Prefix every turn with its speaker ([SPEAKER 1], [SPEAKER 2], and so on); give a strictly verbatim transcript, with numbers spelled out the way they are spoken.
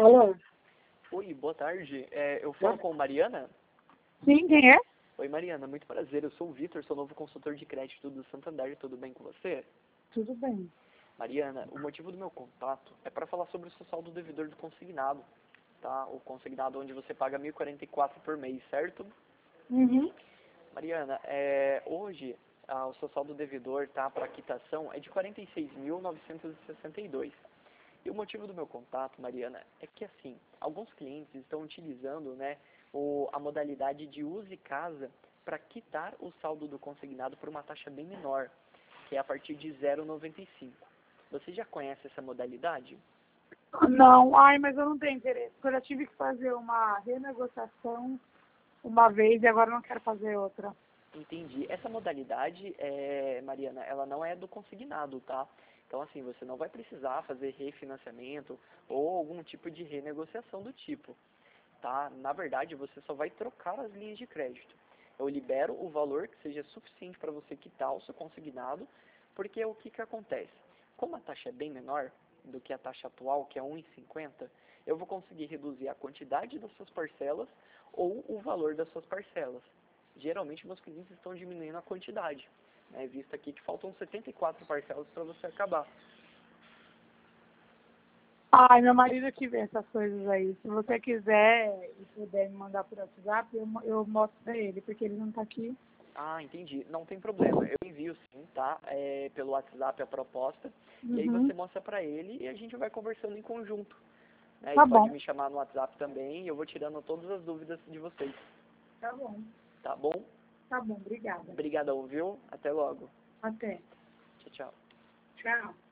[SPEAKER 1] Alô?
[SPEAKER 2] Oi, boa tarde. É, eu falo com Mariana?
[SPEAKER 1] Sim, quem é?
[SPEAKER 2] Oi, Mariana, muito prazer. Eu sou o Vitor, sou novo consultor de crédito do Santander. Tudo bem com você?
[SPEAKER 1] Tudo bem.
[SPEAKER 2] Mariana, o motivo do meu contato é para falar sobre o seu saldo devedor do consignado, tá? O consignado onde você paga mil e quarenta e quatro por mês, certo?
[SPEAKER 1] Uhum.
[SPEAKER 2] Mariana, é, hoje ah, o seu saldo devedor, tá, para quitação é de quarenta e seis mil novecentos e sessenta e dois. E o motivo do meu contato, Mariana, é que assim, alguns clientes estão utilizando, né, o, a modalidade de use casa para quitar o saldo do consignado por uma taxa bem menor, que é a partir de zero vírgula noventa e cinco. Você já conhece essa modalidade?
[SPEAKER 1] Não, ai, mas eu não tenho interesse. Eu já tive que fazer uma renegociação uma vez e agora eu não quero fazer outra.
[SPEAKER 2] Entendi. Essa modalidade, é, Mariana, ela não é do consignado, tá? Então, assim, você não vai precisar fazer refinanciamento ou algum tipo de renegociação do tipo, tá? Na verdade, você só vai trocar as linhas de crédito. Eu libero o valor que seja suficiente para você quitar o seu consignado, porque o que que acontece? Como a taxa é bem menor do que a taxa atual, que é um vírgula cinquenta, eu vou conseguir reduzir a quantidade das suas parcelas ou o valor das suas parcelas. Geralmente, meus clientes estão diminuindo a quantidade, né? Visto aqui que faltam setenta e quatro parcelas para você acabar.
[SPEAKER 1] Ai, meu marido que vê essas coisas aí. Se você quiser e puder me mandar por WhatsApp, eu, mo- eu mostro pra ele, porque ele não tá aqui.
[SPEAKER 2] Ah, entendi. Não tem problema. Eu envio sim, tá? É, pelo WhatsApp a proposta. E aí você
[SPEAKER 1] Uhum.
[SPEAKER 2] mostra pra ele e a gente vai conversando em conjunto. Né? E
[SPEAKER 1] Tá
[SPEAKER 2] pode
[SPEAKER 1] bom,
[SPEAKER 2] me chamar no WhatsApp também e eu vou tirando todas as dúvidas de vocês.
[SPEAKER 1] tá bom,
[SPEAKER 2] Tá bom?
[SPEAKER 1] tá bom, obrigada.
[SPEAKER 2] Obrigadão, viu? Até logo.
[SPEAKER 1] Até.
[SPEAKER 2] Tchau, tchau.
[SPEAKER 1] Tchau.